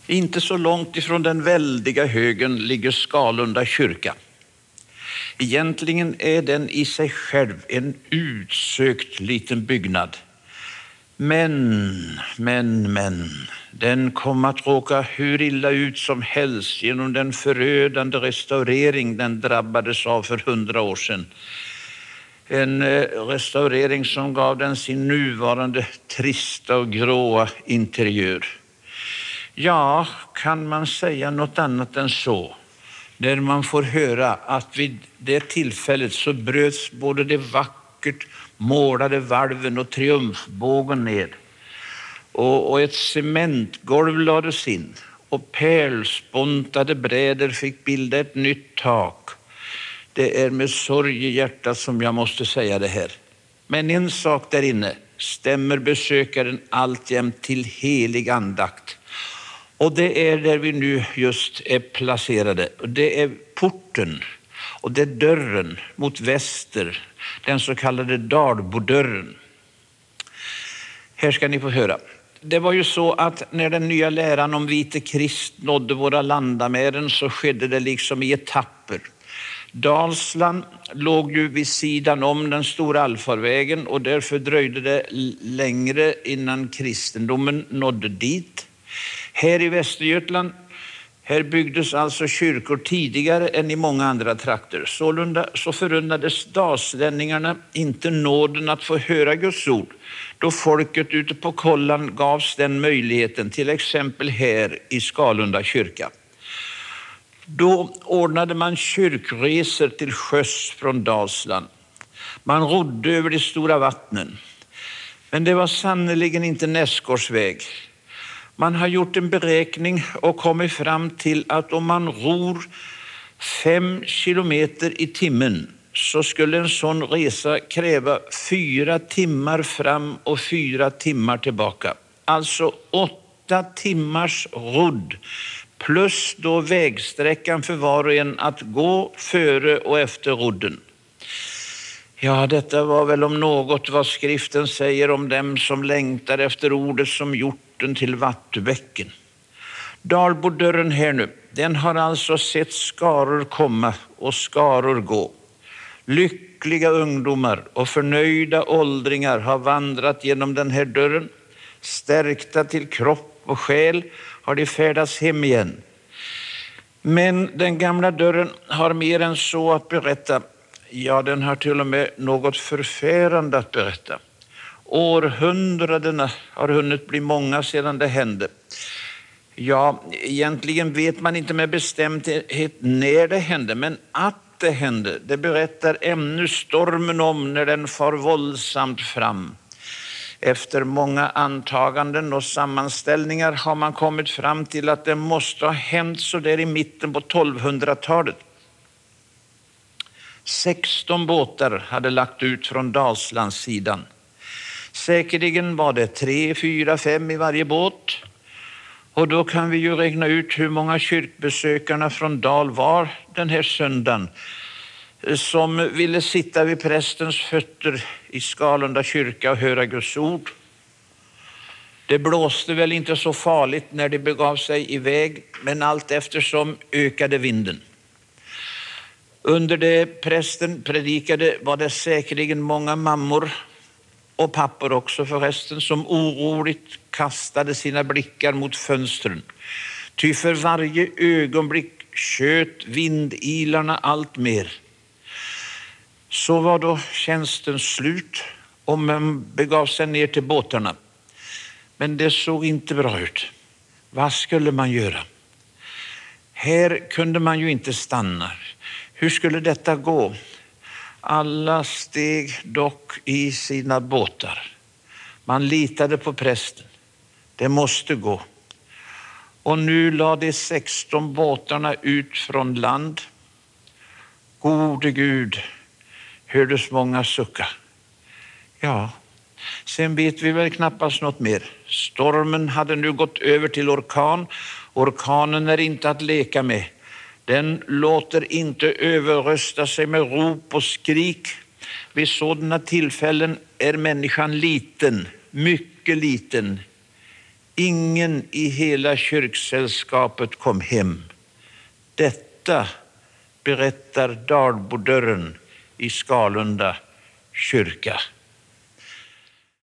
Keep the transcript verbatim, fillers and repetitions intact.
Inte så långt ifrån den väldiga högen ligger Skalunda kyrka. Egentligen är den i sig själv en utsökt liten byggnad. Men, men, men, den kom att råka hur illa ut som helst genom den förödande restaurering den drabbades av för hundra år sedan. En restaurering som gav den sin nuvarande trista och gråa interiör. Ja, kan man säga något annat än så? När man får höra att vid det tillfället så bröts både det vackert målade valven och triumfbågen ner. Och, och ett cementgolv lades in och pärlspontade brädor fick bilda ett nytt tak. Det är med sorg i hjärtat som jag måste säga det här. Men en sak där inne stämmer besökaren alltjämt till helig andakt. Och det är där vi nu just är placerade. Det är porten och det är dörren mot väster, den så kallade Dalbodörren. Här ska ni få höra. Det var ju så att när den nya läran om vite Krist nådde våra landamären så skedde det liksom i etapper. Dalsland låg ju vid sidan om den stora allfarvägen och därför dröjde det längre innan kristendomen nådde dit. Här i Västergötland, här byggdes alltså kyrkor tidigare än i många andra trakter. Sålunda så förunnades dalslänningarna inte nåden att få höra Guds ord, då folket ute på kollan gavs den möjligheten, till exempel här i Skalunda kyrka. Då ordnade man kyrkresor till sjöss från Dalsland. Man rodde över de stora vattnen. Men det var sannoliken inte nästgårdsväg. Man har gjort en beräkning och kommit fram till att om man ror fem kilometer i timmen så skulle en sån resa kräva fyra timmar fram och fyra timmar tillbaka. Alltså åtta timmars rodd plus då vägsträckan för var och en att gå före och efter rodden. Ja, detta var väl om något vad skriften säger om dem som längtar efter ordet som hjorten till vattubäcken. Dalbodörren här nu, den har alltså sett skaror komma och skaror gå. Lyckliga ungdomar och förnöjda åldringar har vandrat genom den här dörren. Stärkta till kropp och själ har de färdats hem igen. Men den gamla dörren har mer än så att berätta. Ja, den har till och med något förfärande att berätta. Århundradena har hunnit bli många sedan det hände. Ja, egentligen vet man inte med bestämdhet när det hände, men att det hände, det berättar ännu stormen om när den far våldsamt fram. Efter många antaganden och sammanställningar har man kommit fram till att det måste ha hänt så där i mitten på tolvhundratalet. sexton båtar hade lagt ut från Dalslandssidan. Säkerligen var det tre, fyra, fem i varje båt. Och då kan vi ju räkna ut hur många kyrkbesökarna från Dal var den här söndagen som ville sitta vid prästens fötter i Skalunda kyrka och höra Guds ord. Det blåste väl inte så farligt när det begav sig iväg, men allt eftersom ökade vinden. Under det prästen predikade var det säkerligen många mammor och pappor också förresten som oroligt kastade sina blickar mot fönstren. Ty för varje ögonblick sköt vindilarna allt mer. Så var då tjänsten slut och man begav sig ner till båtarna. Men det såg inte bra ut. Vad skulle man göra? Här kunde man ju inte stanna. Hur skulle detta gå? Alla steg dock i sina båtar. Man litade på prästen. Det måste gå. Och nu lade de sexton båtarna ut från land. Gode Gud, hördes många sucka. Ja, sen vet vi väl knappast något mer. Stormen hade nu gått över till orkan. Orkanen är inte att leka med. Den låter inte överrösta sig med rop och skrik. Vid sådana tillfällen är människan liten, mycket liten Ingen i hela kyrksällskapet kom hem. Detta berättar Dalbodörren i Skalunda kyrka.